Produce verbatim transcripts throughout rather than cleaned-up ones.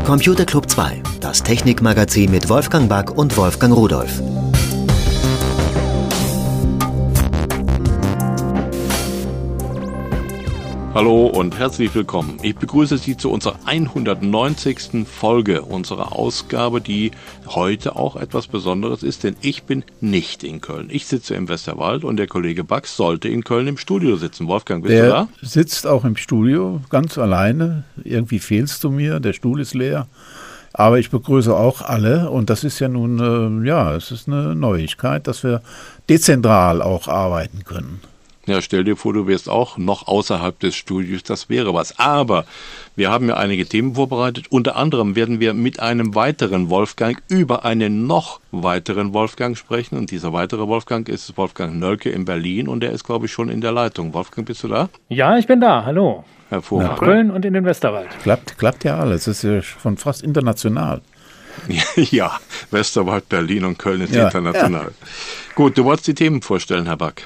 Computer Club zwei, das Technikmagazin mit Wolfgang Back und Wolfgang Rudolph. Hallo und herzlich willkommen. Ich begrüße Sie zu unserer hundertneunzigsten Folge unserer Ausgabe, die heute auch etwas Besonderes ist, denn ich bin nicht in Köln. Ich sitze im Westerwald und der Kollege Bax sollte in Köln im Studio sitzen. Wolfgang, bist der du da? Der sitzt auch im Studio, ganz alleine. Irgendwie fehlst du mir, der Stuhl ist leer. Aber ich begrüße auch alle und das ist ja nun, äh, ja, es ist eine Neuigkeit, dass wir dezentral auch arbeiten können. Ja, stell dir vor, du wärst auch noch außerhalb des Studios, das wäre was. Aber wir haben ja einige Themen vorbereitet. Unter anderem werden wir mit einem weiteren Wolfgang über einen noch weiteren Wolfgang sprechen. Und dieser weitere Wolfgang ist Wolfgang Nölke in Berlin und der ist, glaube ich, schon in der Leitung. Wolfgang, bist du da? Ja, ich bin da. Hallo. Hervorragend. Nach Köln und in den Westerwald. Klappt, klappt ja alles. Das ist ja schon fast international. Ja, Westerwald, Berlin und Köln ist ja, international. Ja. Gut, du wolltest die Themen vorstellen, Herr Back.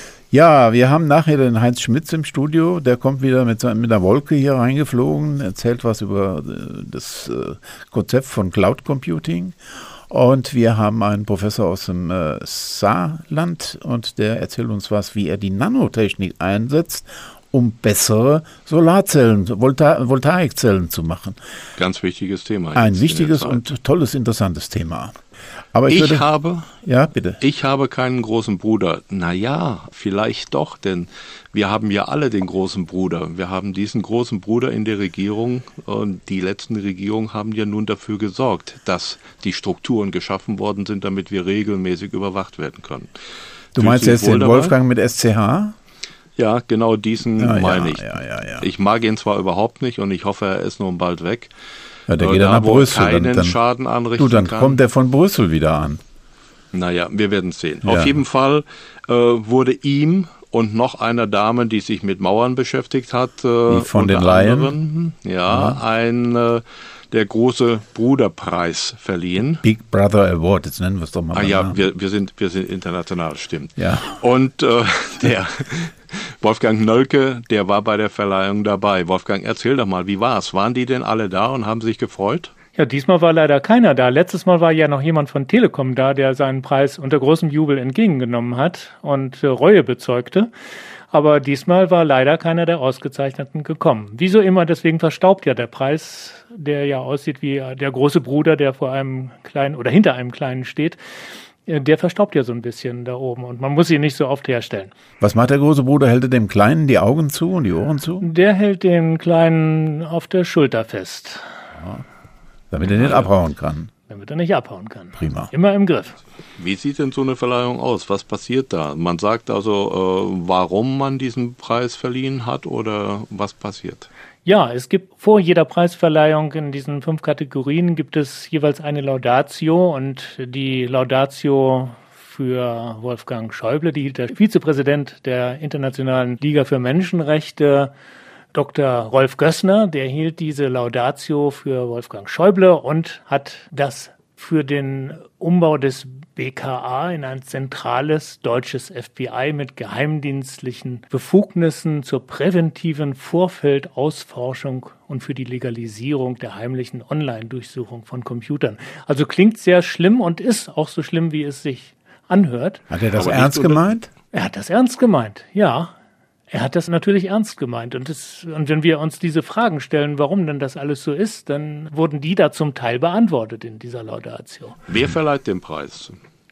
Ja, wir haben nachher den Heinz Schmitz im Studio, der kommt wieder mit, mit einer Wolke hier reingeflogen, erzählt was über das äh, Konzept von Cloud Computing. Und wir haben einen Professor aus dem äh, Saarland und der erzählt uns was, wie er die Nanotechnik einsetzt, um bessere Solarzellen, Volta- Voltaikzellen zu machen. Ganz wichtiges Thema. Ein wichtiges und tolles, interessantes Thema. Aber ich, ich würde, habe, ja, bitte. Ich habe keinen großen Bruder. Naja, vielleicht doch, denn wir haben ja alle den großen Bruder. Wir haben diesen großen Bruder in der Regierung und die letzten Regierungen haben ja nun dafür gesorgt, dass die Strukturen geschaffen worden sind, damit wir regelmäßig überwacht werden können. Du Fühlst meinst du jetzt den dabei? Wolfgang mit S C H? Ja, genau diesen ja, meine ja, ich. Ja, ja, ja. Ich mag ihn zwar überhaupt nicht und ich hoffe, er ist nun bald weg. Ja, der geht dann nach Brüssel. Keinen dann, dann, Schaden anrichten du, dann kann. kommt der von Brüssel wieder an. Naja, wir werden es sehen. Ja. Auf jeden Fall äh, wurde ihm und noch einer Dame, die sich mit Mauern beschäftigt hat, äh, die von den Laien, ja, ja, ein äh, der große Bruderpreis verliehen. Big Brother Award, jetzt nennen wir es doch mal. Ah ja, wir, wir sind wir sind international, stimmt. Ja. Und äh, der Wolfgang Nölke, der war bei der Verleihung dabei. Wolfgang, erzähl doch mal, wie war's? Waren die denn alle da und haben sich gefreut? Ja, diesmal war leider keiner da. Letztes Mal war ja noch jemand von Telekom da, der seinen Preis unter großem Jubel entgegengenommen hat und äh, Reue bezeugte. Aber diesmal war leider keiner der Ausgezeichneten gekommen. Wieso immer, deswegen verstaubt ja der Preis, der ja aussieht wie der große Bruder, der vor einem kleinen oder hinter einem kleinen steht. Der verstaubt ja so ein bisschen da oben und man muss ihn nicht so oft herstellen. Was macht der große Bruder? Hält er dem Kleinen die Augen zu und die Ohren zu? Der hält den Kleinen auf der Schulter fest. Ja. Damit er nicht abhauen kann. Damit er nicht abhauen kann. Prima. Immer im Griff. Wie sieht denn so eine Verleihung aus? Was passiert da? Man sagt also, äh, warum man diesen Preis verliehen hat oder was passiert? Ja, es gibt vor jeder Preisverleihung in diesen fünf Kategorien gibt es jeweils eine Laudatio und die Laudatio für Wolfgang Schäuble, die der Vizepräsident der Internationalen Liga für Menschenrechte, Doktor Rolf Gößner, der hielt diese Laudatio für Wolfgang Schäuble und hat das für den Umbau des B K A in ein zentrales deutsches F B I mit geheimdienstlichen Befugnissen zur präventiven Vorfeldausforschung und für die Legalisierung der heimlichen Online-Durchsuchung von Computern. Also klingt sehr schlimm und ist auch so schlimm, wie es sich anhört. Hat er das Aber ernst gemeint? Er hat das ernst gemeint, ja. Er hat das natürlich ernst gemeint. Und, das, und wenn wir uns diese Fragen stellen, warum denn das alles so ist, dann wurden die da zum Teil beantwortet in dieser Laudatio. Wer verleiht den Preis?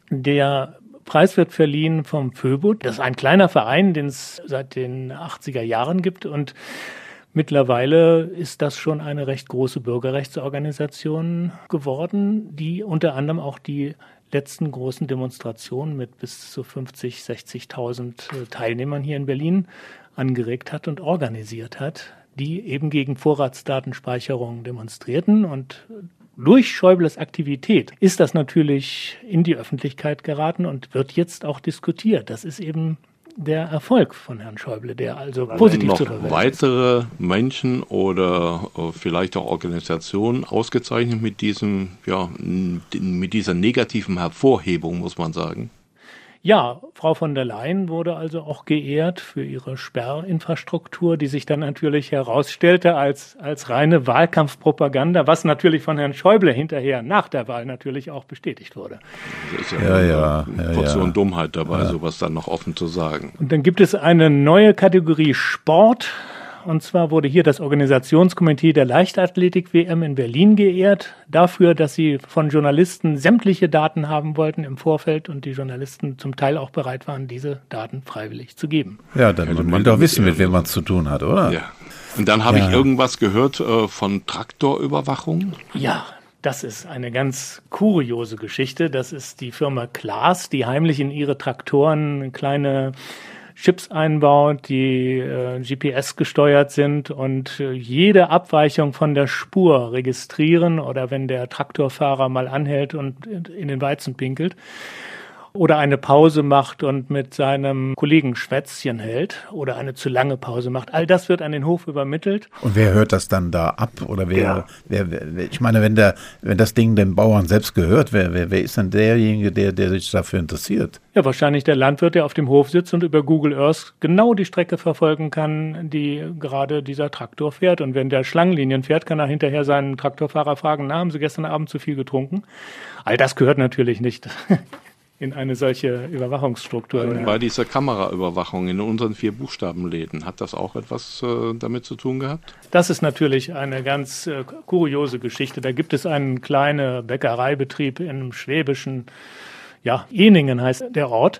Der Preis wird verliehen vom Föbut. Das ist ein kleiner Verein, den es seit den achtziger Jahren gibt. Und mittlerweile ist das schon eine recht große Bürgerrechtsorganisation geworden, die unter anderem auch die letzten großen Demonstrationen mit bis zu fünfzig, sechzigtausend Teilnehmern hier in Berlin angeregt hat und organisiert hat, die eben gegen Vorratsdatenspeicherung demonstrierten. Und durch Schäubles Aktivität ist das natürlich in die Öffentlichkeit geraten und wird jetzt auch diskutiert. Das ist eben der Erfolg von Herrn Schäuble, der also positiv noch zu verwerten ist. Weitere Menschen oder vielleicht auch Organisationen ausgezeichnet mit diesem, ja, mit dieser negativen Hervorhebung, muss man sagen? Ja, Frau von der Leyen wurde also auch geehrt für ihre Sperrinfrastruktur, die sich dann natürlich herausstellte als, als reine Wahlkampfpropaganda, was natürlich von Herrn Schäuble hinterher nach der Wahl natürlich auch bestätigt wurde. Das ist ja, Ja, eine ja, ja, Portion ja. Dummheit dabei, Ja. sowas dann noch offen zu sagen. Und dann gibt es eine neue Kategorie Sport. Und zwar wurde hier das Organisationskomitee der Leichtathletik-W M in Berlin geehrt, dafür, dass sie von Journalisten sämtliche Daten haben wollten im Vorfeld und die Journalisten zum Teil auch bereit waren, diese Daten freiwillig zu geben. Ja, dann Also muss man mit- doch wissen, mit- mit wem man es zu tun hat, oder? Ja. Und dann habe Ja. ich irgendwas gehört äh, von Traktorüberwachung. Ja, das ist eine ganz kuriose Geschichte. Das ist die Firma Claas, die heimlich in ihre Traktoren kleine Chips einbaut, die äh, G P S gesteuert sind und äh, jede Abweichung von der Spur registrieren oder wenn der Traktorfahrer mal anhält und in den Weizen pinkelt oder eine Pause macht und mit seinem Kollegen Schwätzchen hält oder eine zu lange Pause macht. All das wird an den Hof übermittelt. Und wer hört das dann da ab? Oder wer, Ja. wer, wer ich meine, wenn der, wenn das Ding dem Bauern selbst gehört, wer, wer, wer ist denn derjenige, der, der sich dafür interessiert? Ja, wahrscheinlich der Landwirt, der auf dem Hof sitzt und über Google Earth genau die Strecke verfolgen kann, die gerade dieser Traktor fährt. Und wenn der Schlangenlinien fährt, kann er hinterher seinen Traktorfahrer fragen, na, haben Sie gestern Abend zu viel getrunken? All das gehört natürlich nicht in eine solche Überwachungsstruktur. Bei dieser Kameraüberwachung in unseren vier Buchstabenläden, hat das auch etwas äh, damit zu tun gehabt? Das ist natürlich eine ganz äh, kuriose Geschichte. Da gibt es einen kleinen Bäckereibetrieb im schwäbischen, ja, Ehningen heißt der Ort.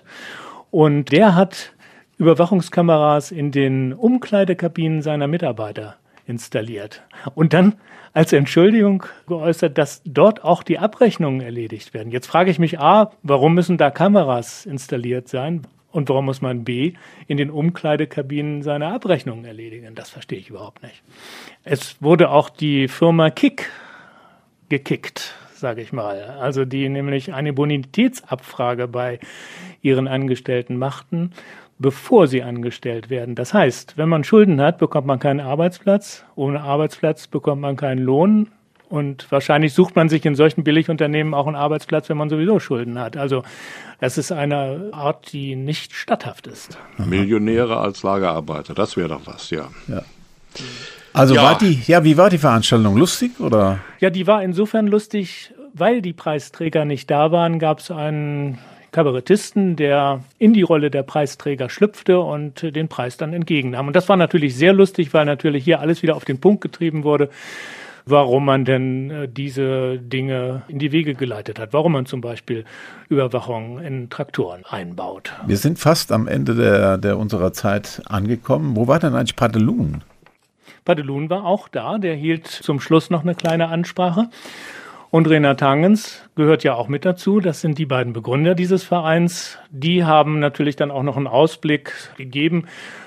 Und der hat Überwachungskameras in den Umkleidekabinen seiner Mitarbeiter installiert. Und dann als Entschuldigung geäußert, dass dort auch die Abrechnungen erledigt werden. Jetzt frage ich mich A, warum müssen da Kameras installiert sein? Und warum muss man B, in den Umkleidekabinen seine Abrechnungen erledigen? Das verstehe ich überhaupt nicht. Es wurde auch die Firma Kick gekickt, sage ich mal. Also die nämlich eine Bonitätsabfrage bei ihren Angestellten machten, bevor sie angestellt werden. Das heißt, wenn man Schulden hat, bekommt man keinen Arbeitsplatz. Ohne Arbeitsplatz bekommt man keinen Lohn. Und wahrscheinlich sucht man sich in solchen Billigunternehmen auch einen Arbeitsplatz, wenn man sowieso Schulden hat. Also das ist eine Art, die nicht statthaft ist. Millionäre als Lagerarbeiter, das wäre doch was, ja. Ja. Also Ja. war die, ja, wie war die Veranstaltung? Lustig oder? Ja, die war insofern lustig, weil die Preisträger nicht da waren, gab es einen Kabarettisten, der in die Rolle der Preisträger schlüpfte und den Preis dann entgegennahm. Und das war natürlich sehr lustig, weil natürlich hier alles wieder auf den Punkt getrieben wurde, warum man denn äh, diese Dinge in die Wege geleitet hat, warum man zum Beispiel Überwachung in Traktoren einbaut. Wir sind fast am Ende der, der unserer Zeit angekommen. Wo war denn eigentlich Padelun? Padelun war auch da, der hielt zum Schluss noch eine kleine Ansprache. Und Renat Tangens gehört ja auch mit dazu. Das sind die beiden Begründer dieses Vereins. Die haben natürlich dann auch noch einen Ausblick gegeben,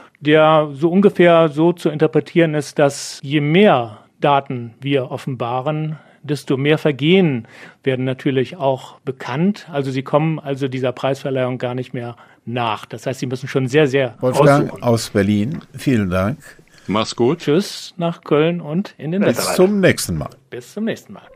der so ungefähr so zu interpretieren ist, dass je mehr Daten wir offenbaren, desto mehr Vergehen werden natürlich auch bekannt. Also sie kommen also dieser Preisverleihung gar nicht mehr nach. Das heißt, sie müssen schon sehr, sehr Wolfgang aussuchen. aus Berlin, vielen Dank. Mach's gut. Tschüss nach Köln und in den Bis Westen. zum nächsten Mal. Bis zum nächsten Mal.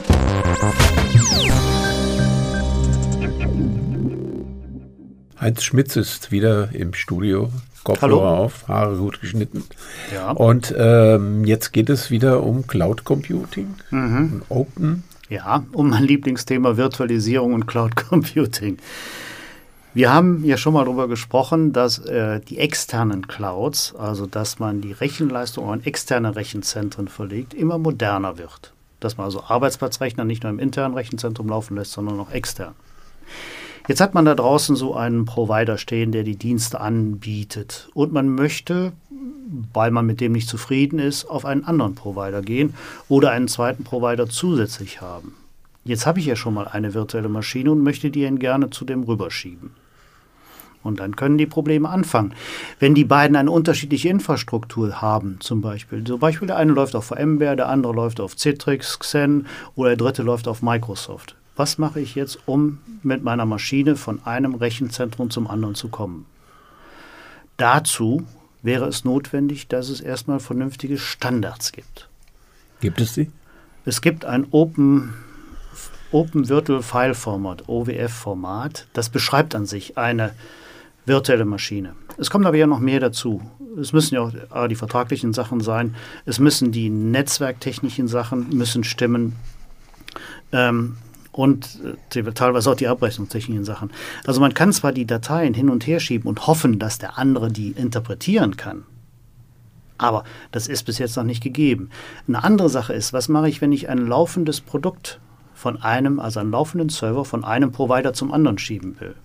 Heinz Schmitz ist wieder im Studio. Kopfhörer auf, Haare gut geschnitten. Ja. Und ähm, jetzt geht es wieder um Cloud Computing, mhm. Open. Ja, um mein Lieblingsthema Virtualisierung und Cloud Computing. Wir haben ja schon mal darüber gesprochen, dass äh, die externen Clouds, also dass man die Rechenleistung auch in externe Rechenzentren verlegt, immer moderner wird. Dass man also Arbeitsplatzrechner nicht nur im internen Rechenzentrum laufen lässt, sondern auch extern. Jetzt hat man da draußen so einen Provider stehen, der die Dienste anbietet. Und man möchte, weil man mit dem nicht zufrieden ist, auf einen anderen Provider gehen oder einen zweiten Provider zusätzlich haben. Jetzt habe ich ja schon mal eine virtuelle Maschine und möchte die dann gerne zu dem rüberschieben. Und dann können die Probleme anfangen. Wenn die beiden eine unterschiedliche Infrastruktur haben, zum Beispiel. Zum Beispiel der eine läuft auf VMware, der andere läuft auf Citrix, Xen oder der dritte läuft auf Microsoft. Was mache ich jetzt, um mit meiner Maschine von einem Rechenzentrum zum anderen zu kommen? Dazu wäre es notwendig, dass es erstmal vernünftige Standards gibt. Gibt es die? Es gibt ein Open, Open Virtual File Format, O W F-Format. Das beschreibt an sich eine virtuelle Maschine. Es kommt aber ja noch mehr dazu. Es müssen ja auch die vertraglichen Sachen sein, es müssen die netzwerktechnischen Sachen müssen stimmen ähm, und äh, teilweise auch die abrechnungstechnischen Sachen. Also man kann zwar die Dateien hin und her schieben und hoffen, dass der andere die interpretieren kann, aber das ist bis jetzt noch nicht gegeben. Eine andere Sache ist, was mache ich, wenn ich ein laufendes Produkt von einem, also einen laufenden Server von einem Provider zum anderen schieben will?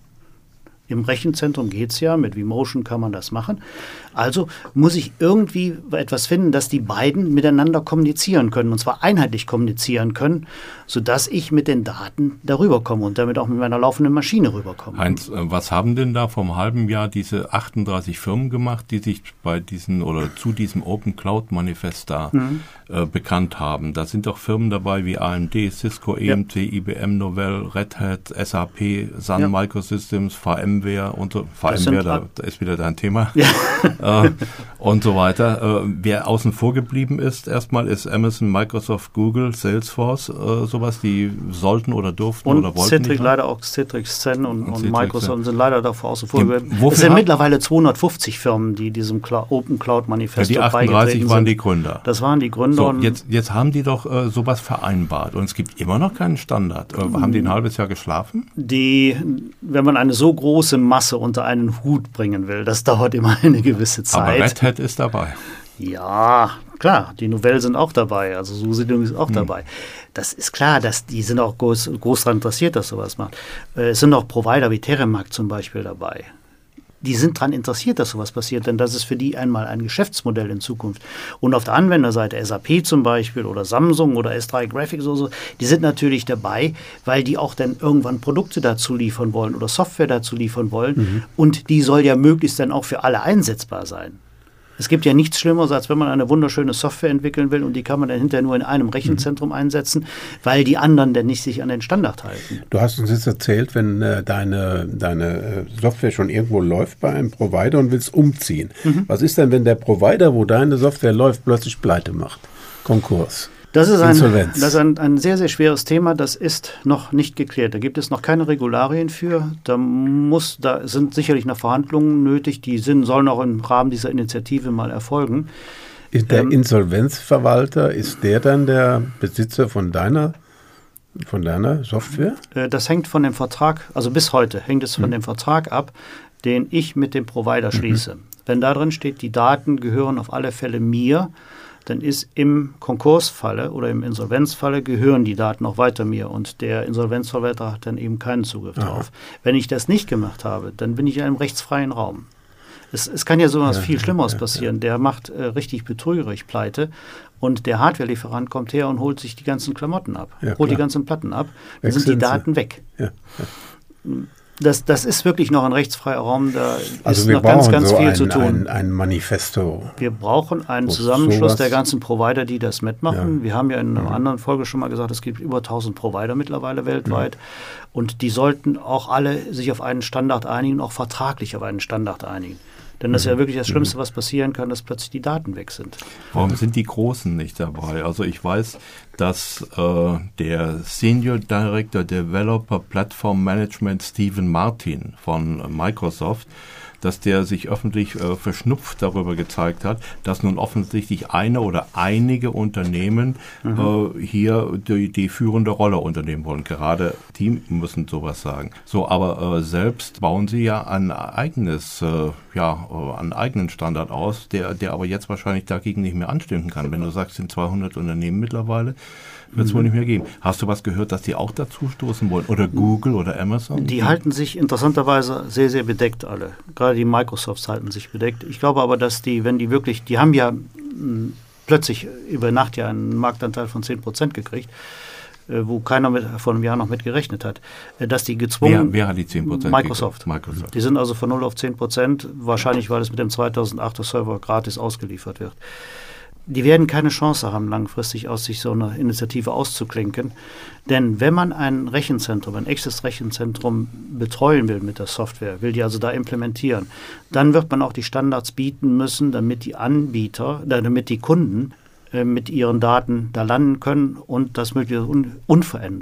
Im Rechenzentrum geht es ja, mit vMotion kann man das machen. Also muss ich irgendwie etwas finden, dass die beiden miteinander kommunizieren können, und zwar einheitlich kommunizieren können, sodass ich mit den Daten darüber komme und damit auch mit meiner laufenden Maschine rüberkomme. Heinz, was haben denn da vor einem halben Jahr diese achtunddreißig Firmen gemacht, die sich bei diesen oder zu diesem Open Cloud Manifest da mhm. äh, bekannt haben? Da sind doch Firmen dabei wie A M D, Cisco, E M C, ja. I B M, Novell, Red Hat, S A P, Sun ja. Microsystems, VMware und so. VMware, da, da ist wieder dein Thema. Ja. äh, und so weiter. Äh, wer außen vor geblieben ist, erstmal ist Amazon, Microsoft, Google, Salesforce, äh, sowas, die sollten oder durften und oder wollten Citrix, nicht. leider auch Citrix Zen und, und, und Microsoft sind leider davor außen vor. Die, es sind mittlerweile zweihundertfünfzig Firmen, die diesem Cloud, Open Cloud Manifesto ja, die achtunddreißig waren die Gründer. Das waren die Gründer. So, jetzt, jetzt haben die doch äh, sowas vereinbart und es gibt immer noch keinen Standard. Äh, haben die ein halbes Jahr geschlafen? Die, wenn man eine so große Masse unter einen Hut bringen will, das dauert immer eine gewisse Zeit. Aber Red Hat ist dabei. Ja, klar, die Novell sind auch dabei, also SUSE ist auch hm. dabei. Das ist klar, dass die sind auch groß, groß daran interessiert, dass sowas macht. Äh, es sind auch Provider wie Terremark zum Beispiel dabei. Die sind daran interessiert, dass sowas passiert, denn das ist für die einmal ein Geschäftsmodell in Zukunft. Und auf der Anwenderseite S A P zum Beispiel oder Samsung oder S drei Graphics oder so, die sind natürlich dabei, weil die auch dann irgendwann Produkte dazu liefern wollen oder Software dazu liefern wollen. Mhm. Und die soll ja möglichst dann auch für alle einsetzbar sein. Es gibt ja nichts Schlimmeres, als wenn man eine wunderschöne Software entwickeln will und die kann man dann hinterher nur in einem Rechenzentrum mhm. einsetzen, weil die anderen dann nicht sich an den Standard halten. Du hast uns jetzt erzählt, wenn äh, deine, deine Software schon irgendwo läuft bei einem Provider und willst umziehen. Mhm. Was ist denn, wenn der Provider, wo deine Software läuft, plötzlich pleite macht? Konkurs. Das ist, ein, das ist ein, ein sehr, sehr schweres Thema. Das ist noch nicht geklärt. Da gibt es noch keine Regularien für. Da, muss, da sind sicherlich noch Verhandlungen nötig. Die sind, sollen auch im Rahmen dieser Initiative mal erfolgen. Ist der ähm, Insolvenzverwalter, ist der dann der Besitzer von deiner, von deiner Software? Äh, das hängt von dem Vertrag, also bis heute hängt es von hm. dem Vertrag ab, den ich mit dem Provider schließe. Mhm. Wenn da drin steht, die Daten gehören auf alle Fälle mir, dann ist im Konkursfalle oder im Insolvenzfalle gehören die Daten auch weiter mir und der Insolvenzverwalter hat dann eben keinen Zugriff Aha. darauf. Wenn ich das nicht gemacht habe, dann bin ich in einem rechtsfreien Raum. Es, es kann ja sowas ja, viel Schlimmeres ja, passieren. Ja. Der macht äh, richtig betrügerisch Pleite und der Hardware-Lieferant kommt her und holt sich die ganzen Klamotten ab, ja, holt klar. die ganzen Platten ab, dann sind die Daten weg. Ja, ja. Das, das ist wirklich noch ein rechtsfreier Raum, da also ist wir noch ganz, ganz so viel ein, zu tun. Ein, ein Manifesto. Wir brauchen einen Zusammenschluss der ganzen Provider, die das mitmachen. Ja. Wir haben ja in einer ja. anderen Folge schon mal gesagt, es gibt über tausend Provider mittlerweile weltweit. Ja. Und die sollten auch alle sich auf einen Standard einigen, auch vertraglich auf einen Standard einigen. Denn das ist ja wirklich das Schlimmste, was passieren kann, dass plötzlich die Daten weg sind. Warum sind die Großen nicht dabei? Also ich weiß, dass äh, der Senior Director Developer Platform Management Stephen Martin von Microsoft, dass der sich öffentlich äh, verschnupft darüber gezeigt hat, dass nun offensichtlich eine oder einige Unternehmen mhm. äh, hier die, die führende Rolle unternehmen wollen. Gerade die müssen sowas sagen. So, aber äh, selbst bauen sie ja ein eigenes, äh, ja, äh, einen eigenen Standard aus, der, der aber jetzt wahrscheinlich dagegen nicht mehr anstimmen kann. Wenn du sagst, es sind zweihundert Unternehmen mittlerweile, wird es wohl nicht mehr geben. Hast du was gehört, dass die auch dazu stoßen wollen? Oder Google oder Amazon? Die halten sich interessanterweise sehr, sehr bedeckt alle. Gerade die Microsofts halten sich bedeckt. Ich glaube aber, dass die, wenn die wirklich, die haben ja mh, plötzlich über Nacht ja einen Marktanteil von zehn Prozent gekriegt, äh, wo keiner mit, vor einem Jahr noch mit gerechnet hat, äh, dass die gezwungen... Wer, wer hat die zehn Prozent? Microsoft. Microsoft. Die sind also von null auf zehn Prozent, wahrscheinlich, weil es mit dem zweitausendachter Server gratis ausgeliefert wird. Die werden keine Chance haben, langfristig aus sich so eine Initiative auszuklinken. Denn wenn man ein Rechenzentrum, ein echtes Rechenzentrum betreuen will mit der Software, will die also da implementieren, dann wird man auch die Standards bieten müssen, damit die Anbieter, damit die Kunden äh, mit ihren Daten da landen können und das möglichst un- unverändert.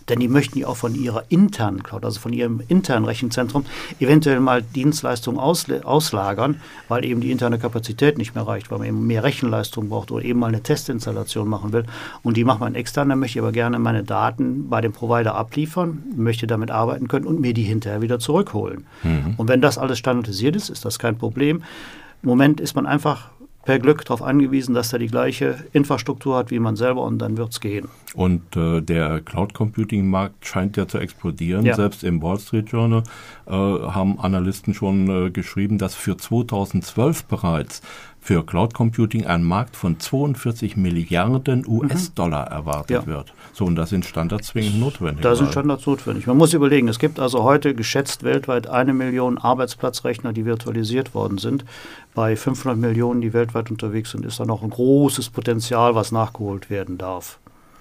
Denn die möchten ja auch von ihrer internen Cloud, also von ihrem internen Rechenzentrum, eventuell mal Dienstleistungen ausle- auslagern, weil eben die interne Kapazität nicht mehr reicht, weil man eben mehr Rechenleistung braucht oder eben mal eine Testinstallation machen will. Und die macht man extern, dann möchte ich aber gerne meine Daten bei dem Provider abliefern, möchte damit arbeiten können und mir die hinterher wieder zurückholen. Mhm. Und wenn das alles standardisiert ist, ist das kein Problem. Im Moment ist man einfach per Glück darauf angewiesen, dass er die gleiche Infrastruktur hat wie man selber und dann wird es gehen. Und äh, der Cloud-Computing-Markt scheint ja zu explodieren. Ja. Selbst im Wall Street Journal äh, haben Analysten schon äh, geschrieben, dass für zweitausendzwölf bereits für Cloud Computing ein Markt von zweiundvierzig Milliarden U S-Dollar mhm. erwartet ja. wird. So, und da sind Standards zwingend notwendig. Da sind Standards notwendig. Man muss überlegen, es gibt also heute geschätzt weltweit eine Million Arbeitsplatzrechner, die virtualisiert worden sind. Bei fünfhundert Millionen, die weltweit unterwegs sind, ist da noch ein großes Potenzial, was nachgeholt werden darf.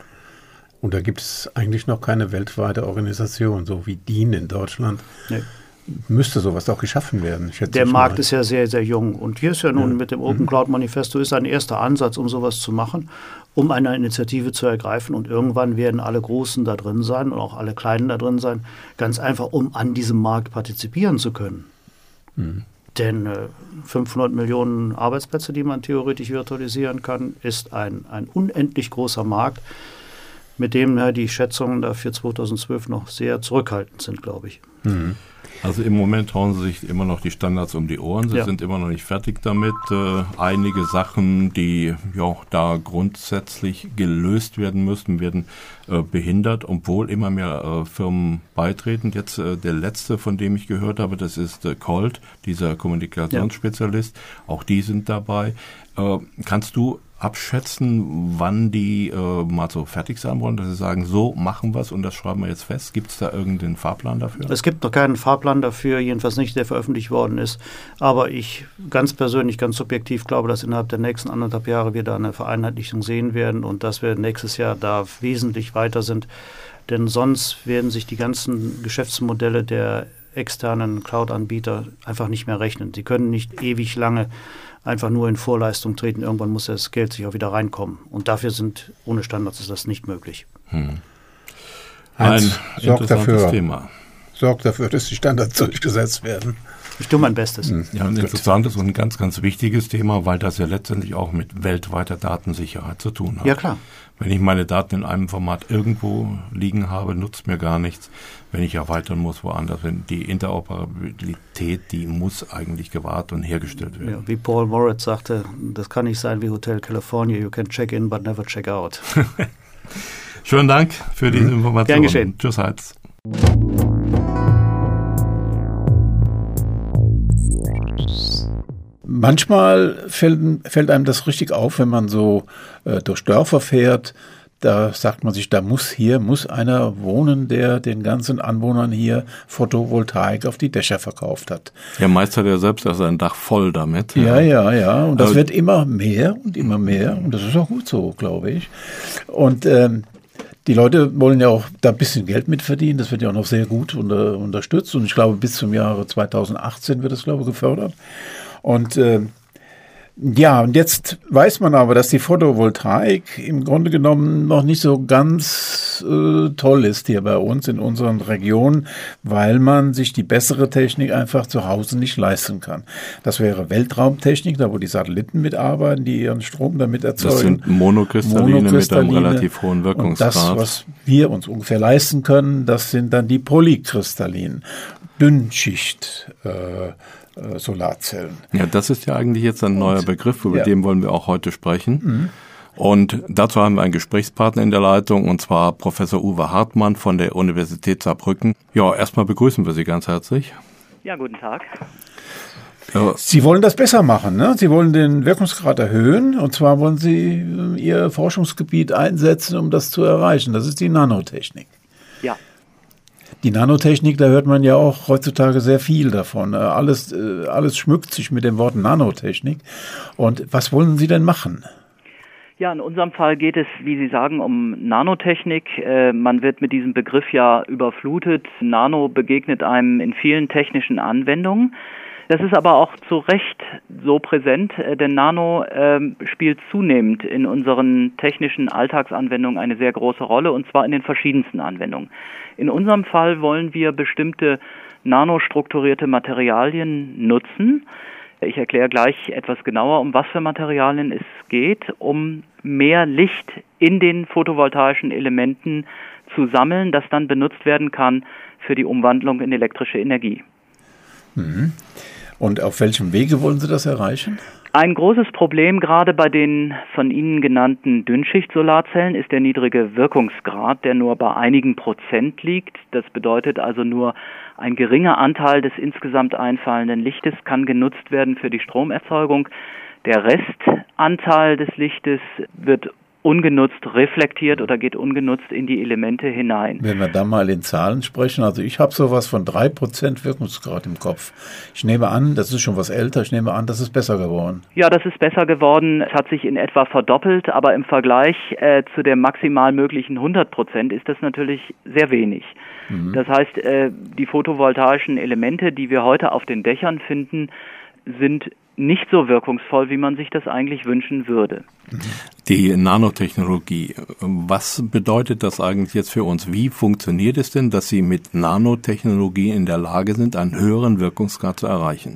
Und da gibt es eigentlich noch keine weltweite Organisation, so wie D I N in Deutschland. Nee. Müsste sowas auch geschaffen werden. Der Markt ist ja sehr, sehr jung. Und hier ist ja nun ja. mit dem Open Cloud Manifesto ist ein erster Ansatz, um sowas zu machen, um eine Initiative zu ergreifen. Und irgendwann werden alle Großen da drin sein und auch alle Kleinen da drin sein, ganz einfach, um an diesem Markt partizipieren zu können. Mhm. Denn äh, fünfhundert Millionen Arbeitsplätze, die man theoretisch virtualisieren kann, ist ein, ein unendlich großer Markt, mit dem äh, die Schätzungen da für zweitausendzwölf noch sehr zurückhaltend sind, glaube ich. Mhm. Also im Moment hauen sie sich immer noch die Standards um die Ohren. Sie ja. sind immer noch nicht fertig damit. Äh, einige Sachen, die ja da grundsätzlich gelöst werden müssten, werden äh, behindert, obwohl immer mehr äh, Firmen beitreten. Jetzt äh, der letzte, von dem ich gehört habe, das ist äh, Colt, dieser Kommunikationsspezialist. Ja. Auch die sind dabei. Äh, kannst du abschätzen, wann die äh, mal so fertig sein wollen, dass sie sagen, so machen wir es und das schreiben wir jetzt fest? Gibt es da irgendeinen Fahrplan dafür? Es gibt noch keinen Fahrplan dafür, jedenfalls nicht, der veröffentlicht worden ist. Aber ich ganz persönlich, ganz subjektiv glaube, dass innerhalb der nächsten anderthalb Jahre wir da eine Vereinheitlichung sehen werden und dass wir nächstes Jahr da wesentlich weiter sind. Denn sonst werden sich die ganzen Geschäftsmodelle der externen Cloud-Anbieter einfach nicht mehr rechnen. Sie können nicht ewig lange einfach nur in Vorleistung treten. Irgendwann muss das Geld sich auch wieder reinkommen. Und dafür sind, ohne Standards ist das nicht möglich. Hm. Ein interessantes Thema. Sorgt dafür, dass die Standards durchgesetzt werden. Ich tue mein Bestes. Ja, ein interessantes und ein ganz, ganz wichtiges Thema, weil das ja letztendlich auch mit weltweiter Datensicherheit zu tun hat. Ja, klar. Wenn ich meine Daten in einem Format irgendwo liegen habe, nutzt mir gar nichts. Wenn ich erweitern muss woanders, wenn die Interoperabilität, die muss eigentlich gewahrt und hergestellt werden. Ja, wie Paul Moritz sagte, das kann nicht sein wie Hotel California, you can check in but never check out. Schönen Dank für diese Information. Gern geschehen. Tschüss, Heitz. Manchmal fällt, fällt einem das richtig auf, wenn man so äh, durch Dörfer fährt. Da sagt man sich, da muss hier, muss einer wohnen, der den ganzen Anwohnern hier Photovoltaik auf die Dächer verkauft hat. Ja, meist hat er selbst ja sein Dach voll damit. Ja, ja, ja. Und das also, wird immer mehr und immer mehr. Und das ist auch gut so, glaube ich. Und ähm, die Leute wollen ja auch da ein bisschen Geld mit verdienen. Das wird ja auch noch sehr gut unter, unterstützt. Und ich glaube, bis zum Jahre zweitausendachtzehn wird das, glaube ich, gefördert. Und äh, ja, und jetzt weiß man aber, dass die Photovoltaik im Grunde genommen noch nicht so ganz äh, toll ist hier bei uns in unseren Regionen, weil man sich die bessere Technik einfach zu Hause nicht leisten kann. Das wäre Weltraumtechnik, da wo die Satelliten mitarbeiten, die ihren Strom damit erzeugen. Das sind Monokristalline, Monokristalline mit einem relativ hohen Wirkungsgrad. Und das, was wir uns ungefähr leisten können, das sind dann die Polykristallinen, Dünnschicht, äh, Solarzellen. Ja, das ist ja eigentlich jetzt ein neuer Begriff, über ja. den wollen wir auch heute sprechen. Mhm. Und dazu haben wir einen Gesprächspartner in der Leitung, und zwar Professor Uwe Hartmann von der Universität Saarbrücken. Ja, erstmal begrüßen wir Sie ganz herzlich. Ja, guten Tag. Sie wollen das besser machen, ne? Sie wollen den Wirkungsgrad erhöhen, und zwar wollen Sie Ihr Forschungsgebiet einsetzen, um das zu erreichen. Das ist die Nanotechnik. Ja. Die Nanotechnik, da hört man ja auch heutzutage sehr viel davon. Alles, alles schmückt sich mit dem Wort Nanotechnik. Und was wollen Sie denn machen? Ja, in unserem Fall geht es, wie Sie sagen, um Nanotechnik. Äh, man wird mit diesem Begriff ja überflutet. Nano begegnet einem in vielen technischen Anwendungen. Das ist aber auch zu Recht so präsent, denn Nano ähm, spielt zunehmend in unseren technischen Alltagsanwendungen eine sehr große Rolle, und zwar in den verschiedensten Anwendungen. In unserem Fall wollen wir bestimmte nanostrukturierte Materialien nutzen. Ich erkläre gleich etwas genauer, um was für Materialien es geht, um mehr Licht in den photovoltaischen Elementen zu sammeln, das dann benutzt werden kann für die Umwandlung in elektrische Energie. Mhm. Und auf welchem Wege wollen Sie das erreichen? Ein großes Problem gerade bei den von Ihnen genannten Dünnschicht-Solarzellen ist der niedrige Wirkungsgrad, der nur bei einigen Prozent liegt. Das bedeutet also, nur ein geringer Anteil des insgesamt einfallenden Lichtes kann genutzt werden für die Stromerzeugung. Der Restanteil des Lichtes wird ungenutzt reflektiert oder geht ungenutzt in die Elemente hinein. Wenn wir da mal in Zahlen sprechen, also ich habe sowas von drei Prozent Wirkungsgrad im Kopf. Ich nehme an, das ist schon was älter, ich nehme an, das ist besser geworden. Ja, das ist besser geworden. Es hat sich in etwa verdoppelt, aber im Vergleich äh, zu der maximal möglichen hundert Prozent ist das natürlich sehr wenig. Mhm. Das heißt, äh, die photovoltaischen Elemente, die wir heute auf den Dächern finden, sind nicht so wirkungsvoll, wie man sich das eigentlich wünschen würde. Die Nanotechnologie, was bedeutet das eigentlich jetzt für uns? Wie funktioniert es denn, dass Sie mit Nanotechnologie in der Lage sind, einen höheren Wirkungsgrad zu erreichen?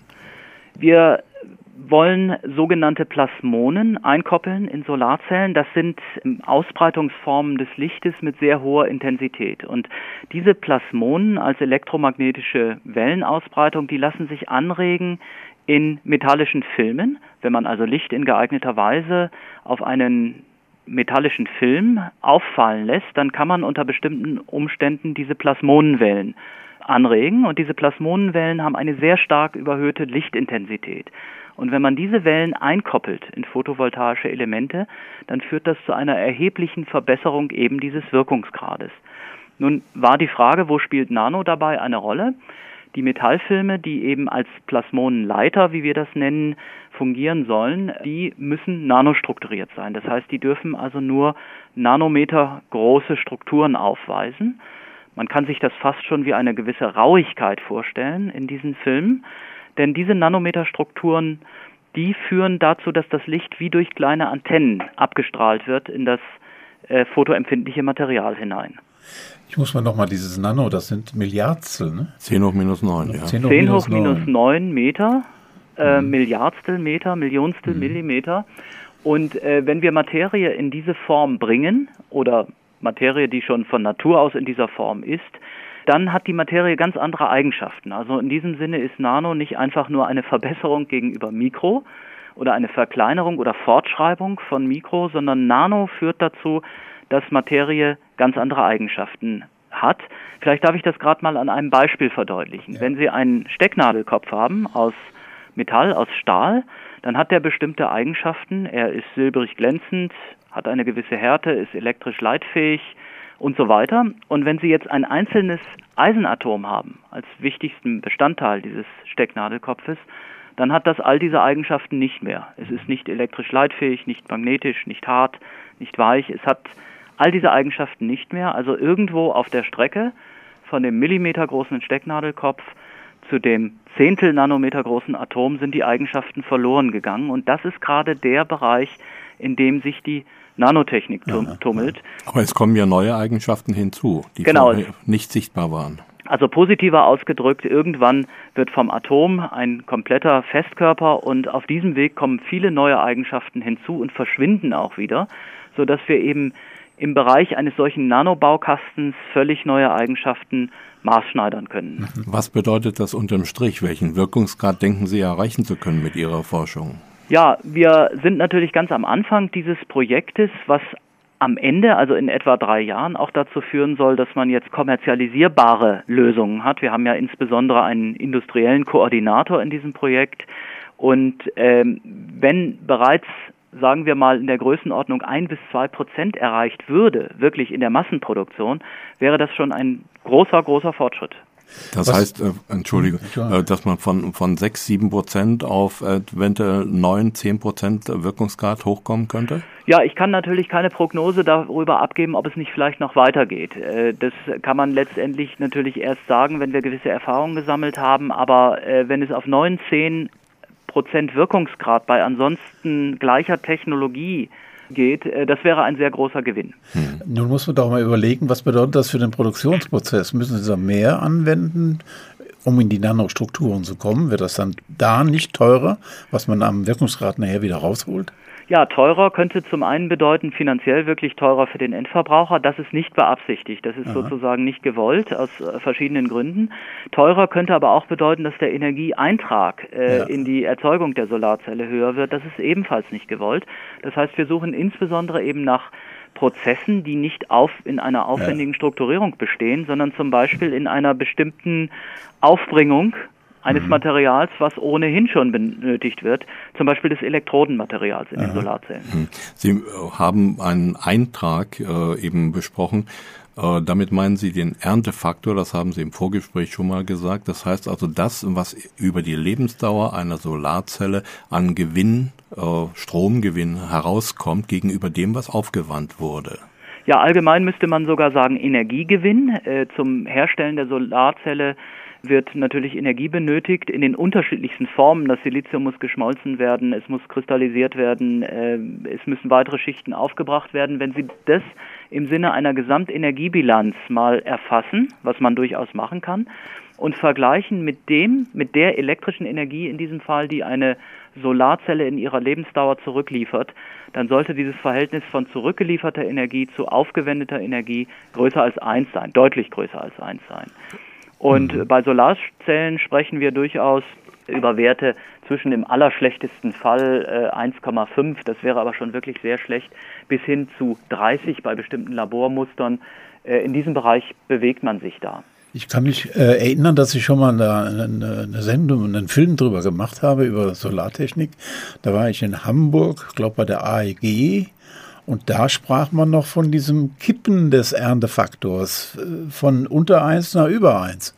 Wir wollen sogenannte Plasmonen einkoppeln in Solarzellen. Das sind Ausbreitungsformen des Lichtes mit sehr hoher Intensität. Und diese Plasmonen als elektromagnetische Wellenausbreitung, die lassen sich anregen in metallischen Filmen. Wenn man also Licht in geeigneter Weise auf einen metallischen Film auffallen lässt, dann kann man unter bestimmten Umständen diese Plasmonenwellen anregen. Und diese Plasmonenwellen haben eine sehr stark überhöhte Lichtintensität. Und wenn man diese Wellen einkoppelt in photovoltaische Elemente, dann führt das zu einer erheblichen Verbesserung eben dieses Wirkungsgrades. Nun war die Frage, wo spielt Nano dabei eine Rolle? Die Metallfilme, die eben als Plasmonenleiter, wie wir das nennen, fungieren sollen, die müssen nanostrukturiert sein. Das heißt, die dürfen also nur Nanometer große Strukturen aufweisen. Man kann sich das fast schon wie eine gewisse Rauigkeit vorstellen in diesen Filmen, denn diese Nanometerstrukturen, die führen dazu, dass das Licht wie durch kleine Antennen abgestrahlt wird in das äh, fotoempfindliche Material hinein. Ich muss mal nochmal dieses Nano, das sind Milliardstel, ne? zehn hoch minus neun, ja. zehn hoch minus neun Meter, äh, mhm. Milliardstel Meter, Millionstel mhm. Millimeter. Und äh, wenn wir Materie in diese Form bringen, oder Materie, die schon von Natur aus in dieser Form ist, dann hat die Materie ganz andere Eigenschaften. Also in diesem Sinne ist Nano nicht einfach nur eine Verbesserung gegenüber Mikro oder eine Verkleinerung oder Fortschreibung von Mikro, sondern Nano führt dazu, dass Materie ganz andere Eigenschaften hat. Vielleicht darf ich das gerade mal an einem Beispiel verdeutlichen. Ja. Wenn Sie einen Stecknadelkopf haben aus Metall, aus Stahl, dann hat der bestimmte Eigenschaften. Er ist silbrig glänzend, hat eine gewisse Härte, ist elektrisch leitfähig und so weiter. Und wenn Sie jetzt ein einzelnes Eisenatom haben, als wichtigsten Bestandteil dieses Stecknadelkopfes, dann hat das all diese Eigenschaften nicht mehr. Es ist nicht elektrisch leitfähig, nicht magnetisch, nicht hart, nicht weich. Es hat all diese Eigenschaften nicht mehr. Also irgendwo auf der Strecke von dem millimetergroßen Stecknadelkopf zu dem Zehntel Nanometer großen Atom sind die Eigenschaften verloren gegangen. Und das ist gerade der Bereich, in dem sich die Nanotechnik tum- tummelt. Aber es kommen ja neue Eigenschaften hinzu, die genau. vorher nicht sichtbar waren. Also positiver ausgedrückt, irgendwann wird vom Atom ein kompletter Festkörper und auf diesem Weg kommen viele neue Eigenschaften hinzu und verschwinden auch wieder, sodass wir eben im Bereich eines solchen Nanobaukastens völlig neue Eigenschaften maßschneidern können. Was bedeutet das unterm Strich? Welchen Wirkungsgrad denken Sie erreichen zu können mit Ihrer Forschung? Ja, wir sind natürlich ganz am Anfang dieses Projektes, was am Ende, also in etwa drei Jahren, auch dazu führen soll, dass man jetzt kommerzialisierbare Lösungen hat. Wir haben ja insbesondere einen industriellen Koordinator in diesem Projekt. Und ähm, wenn bereits, sagen wir mal, in der Größenordnung ein bis zwei Prozent erreicht würde, wirklich in der Massenproduktion, wäre das schon ein großer, großer Fortschritt. Das Was? heißt, äh, Entschuldigung, äh, dass man von, von sechs, sieben Prozent auf eventuell neun, zehn Prozent Wirkungsgrad hochkommen könnte? Ja, ich kann natürlich keine Prognose darüber abgeben, ob es nicht vielleicht noch weitergeht. Das kann man letztendlich natürlich erst sagen, wenn wir gewisse Erfahrungen gesammelt haben. Aber wenn es auf neun, zehn Prozent Wirkungsgrad bei ansonsten gleicher Technologie geht, das wäre ein sehr großer Gewinn. Hm. Nun muss man doch mal überlegen, was bedeutet das für den Produktionsprozess? Müssen Sie da mehr anwenden, um in die Nanostrukturen zu kommen? Wird das dann da nicht teurer, was man am Wirkungsgrad nachher wieder rausholt? Ja, teurer könnte zum einen bedeuten, finanziell wirklich teurer für den Endverbraucher. Das ist nicht beabsichtigt. Das ist Aha. sozusagen nicht gewollt, aus äh, verschiedenen Gründen. Teurer könnte aber auch bedeuten, dass der Energieeintrag äh, ja. in die Erzeugung der Solarzelle höher wird. Das ist ebenfalls nicht gewollt. Das heißt, wir suchen insbesondere eben nach Prozessen, die nicht auf, in einer aufwendigen ja. Strukturierung bestehen, sondern zum Beispiel in einer bestimmten Aufbringung eines mhm. Materials, was ohnehin schon benötigt wird, zum Beispiel des Elektrodenmaterials in Aha. den Solarzellen. Sie haben einen Eintrag äh, eben besprochen. Äh, damit meinen Sie den Erntefaktor, das haben Sie im Vorgespräch schon mal gesagt. Das heißt also das, was über die Lebensdauer einer Solarzelle an Gewinn, äh, Stromgewinn herauskommt gegenüber dem, was aufgewandt wurde. Ja, allgemein müsste man sogar sagen Energiegewinn. Äh, zum Herstellen der Solarzelle wird natürlich Energie benötigt in den unterschiedlichsten Formen. Das Silizium muss geschmolzen werden, es muss kristallisiert werden, äh, es müssen weitere Schichten aufgebracht werden. Wenn Sie das im Sinne einer Gesamtenergiebilanz mal erfassen, was man durchaus machen kann, und vergleichen mit dem, mit der elektrischen Energie in diesem Fall, die eine Solarzelle in ihrer Lebensdauer zurückliefert, dann sollte dieses Verhältnis von zurückgelieferter Energie zu aufgewendeter Energie größer als eins sein, deutlich größer als eins sein. Und mhm. bei Solarzellen sprechen wir durchaus über Werte zwischen im allerschlechtesten Fall äh, eins Komma fünf, das wäre aber schon wirklich sehr schlecht, bis hin zu dreißig bei bestimmten Labormustern. Äh, in diesem Bereich bewegt man sich da. Ich kann mich äh, erinnern, dass ich schon mal eine, eine, eine Sendung, einen Film drüber gemacht habe, über Solartechnik. Da war ich in Hamburg, glaube bei der A E G. Und da sprach man noch von diesem Kippen des Erntefaktors, von unter eins nach über eins.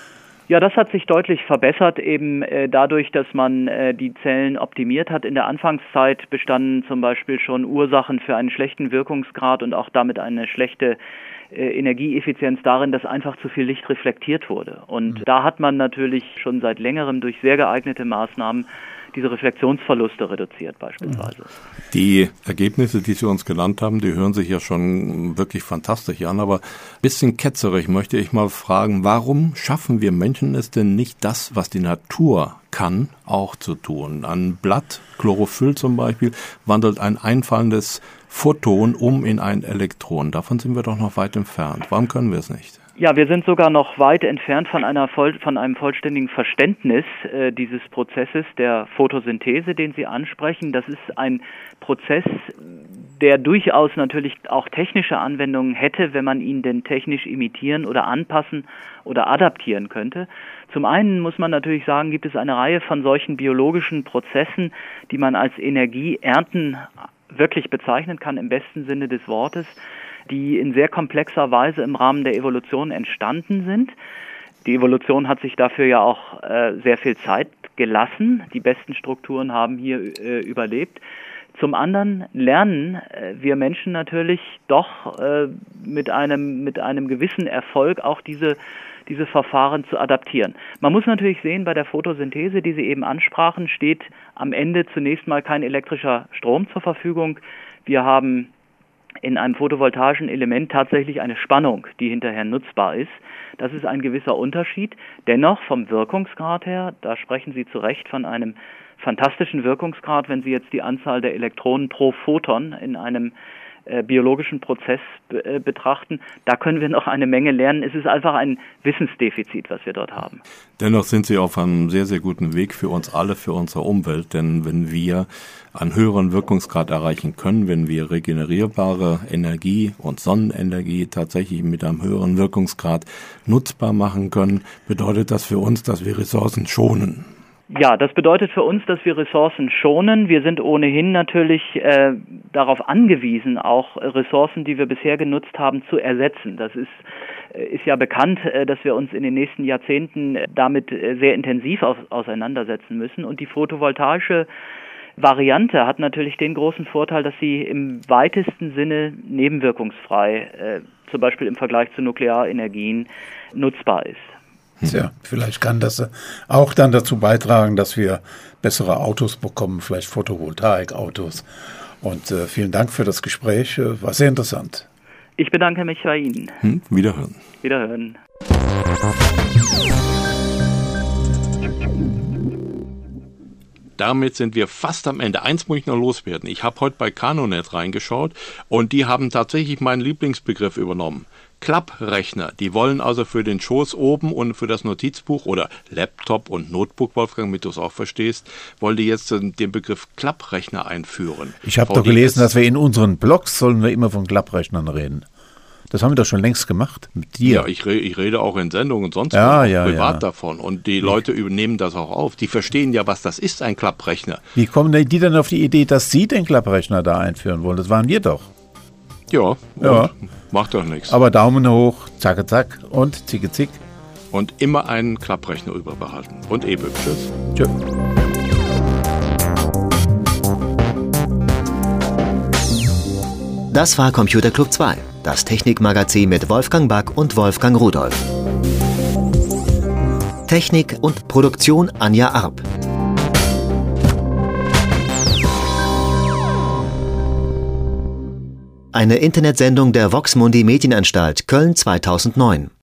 Ja, das hat sich deutlich verbessert, eben äh, dadurch, dass man äh, die Zellen optimiert hat. In der Anfangszeit bestanden zum Beispiel schon Ursachen für einen schlechten Wirkungsgrad und auch damit eine schlechte äh, Energieeffizienz darin, dass einfach zu viel Licht reflektiert wurde. Und mhm. da hat man natürlich schon seit längerem durch sehr geeignete Maßnahmen diese Reflexionsverluste reduziert beispielsweise. Die Ergebnisse, die Sie uns genannt haben, die hören sich ja schon wirklich fantastisch an, aber ein bisschen ketzerig möchte ich mal fragen, warum schaffen wir Menschen es denn nicht, das, was die Natur kann, auch zu tun? Ein Blatt, Chlorophyll zum Beispiel, wandelt ein einfallendes Photon um in ein Elektron. Davon sind wir doch noch weit entfernt. Warum können wir es nicht? Ja, wir sind sogar noch weit entfernt von einer voll, von einem vollständigen Verständnis äh, dieses Prozesses der Photosynthese, den Sie ansprechen. Das ist ein Prozess, der durchaus natürlich auch technische Anwendungen hätte, wenn man ihn denn technisch imitieren oder anpassen oder adaptieren könnte. Zum einen muss man natürlich sagen, gibt es eine Reihe von solchen biologischen Prozessen, die man als Energieernten wirklich bezeichnen kann, im besten Sinne des Wortes, die in sehr komplexer Weise im Rahmen der Evolution entstanden sind. Die Evolution hat sich dafür ja auch äh, sehr viel Zeit gelassen. Die besten Strukturen haben hier äh, überlebt. Zum anderen lernen äh, wir Menschen natürlich doch äh, mit einem, mit einem gewissen Erfolg auch diese, diese Verfahren zu adaptieren. Man muss natürlich sehen, bei der Photosynthese, die Sie eben ansprachen, steht am Ende zunächst mal kein elektrischer Strom zur Verfügung. Wir haben in einem photovoltaischen Element tatsächlich eine Spannung, die hinterher nutzbar ist. Das ist ein gewisser Unterschied. Dennoch vom Wirkungsgrad her, da sprechen Sie zu Recht von einem fantastischen Wirkungsgrad, wenn Sie jetzt die Anzahl der Elektronen pro Photon in einem äh, biologischen Prozess be- äh, betrachten, da können wir noch eine Menge lernen. Es ist einfach ein Wissensdefizit, was wir dort haben. Dennoch sind Sie auf einem sehr, sehr guten Weg für uns alle, für unsere Umwelt. Denn wenn wir einen höheren Wirkungsgrad erreichen können, wenn wir regenerierbare Energie und Sonnenenergie tatsächlich mit einem höheren Wirkungsgrad nutzbar machen können, bedeutet das für uns, dass wir Ressourcen schonen. Ja, das bedeutet für uns, dass wir Ressourcen schonen. Wir sind ohnehin natürlich äh, darauf angewiesen, auch Ressourcen, die wir bisher genutzt haben, zu ersetzen. Das ist ist ja bekannt, dass wir uns in den nächsten Jahrzehnten damit sehr intensiv auseinandersetzen müssen. Und die photovoltaische Variante hat natürlich den großen Vorteil, dass sie im weitesten Sinne nebenwirkungsfrei, äh, zum Beispiel im Vergleich zu Nuklearenergien, nutzbar ist. Tja, vielleicht kann das auch dann dazu beitragen, dass wir bessere Autos bekommen, vielleicht Photovoltaik-Autos. Und äh, vielen Dank für das Gespräch, äh, war sehr interessant. Ich bedanke mich bei Ihnen. Hm, wiederhören. Wiederhören. Damit sind wir fast am Ende. Eins muss ich noch loswerden. Ich habe heute bei Canonet reingeschaut und die haben tatsächlich meinen Lieblingsbegriff übernommen. Klapprechner. Die wollen also für den Schoß oben und für das Notizbuch oder Laptop und Notebook, Wolfgang, damit du es auch verstehst, wollen die jetzt den Begriff Klapprechner einführen. Ich habe doch gelesen, dass wir in unseren Blogs sollen wir immer von Klapprechnern reden. Das haben wir doch schon längst gemacht mit dir. Ja, ich, re- ich rede auch in Sendungen und sonst ja, auch ja, privat ja. davon. Und die Leute übernehmen das auch auf. Die verstehen ja, was das ist, ein Klapprechner. Wie kommen die dann auf die Idee, dass sie den Klapprechner da einführen wollen? Das waren wir doch. Ja, ja. Macht doch nichts. Aber Daumen hoch, zacke zack und zicke zick. Und immer einen Klapprechner überbehalten. Und E B U. Tschüss. Tschö. Das war Computer Club zwei, das Technikmagazin mit Wolfgang Back und Wolfgang Rudolf. Technik und Produktion Anja Arp. Eine Internetsendung der Vox Mundi Medienanstalt Köln zweitausendneun.